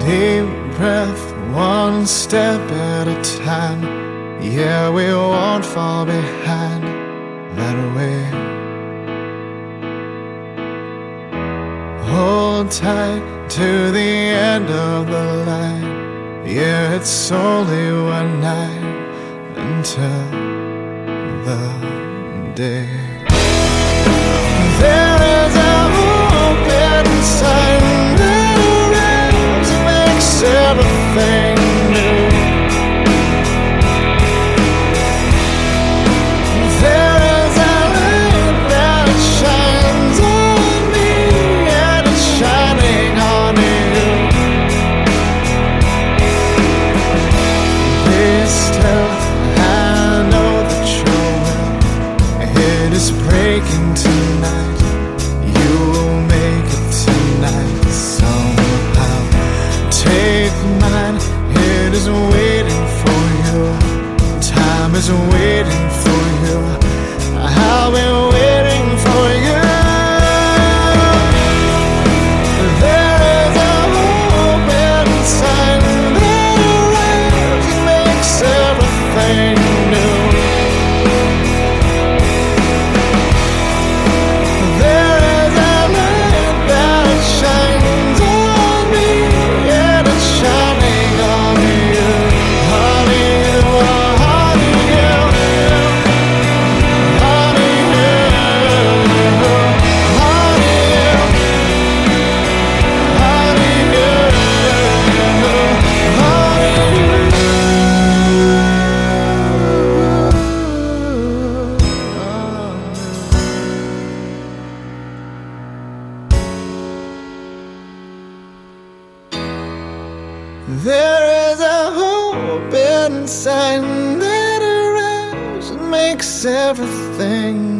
Deep breath, one step at a time. Yeah, we won't fall behind that way. Hold tight to the end of the line. Yeah, it's only one night until the day. There is a hope inside that makes everything new. There is a light that shines on me, and it's shining on you. Be still, I know that your will, it is breaking tonight. You will make it tonight somehow. Take mine, it is waiting for you. Time is waiting for you. I'll be waiting for you. There is a hope inside that makes everything new. There is a light that shines on me, and it's shining on you. Honey, you, honey, you, honey, you, honey, there is a hope inside that arrives and makes everything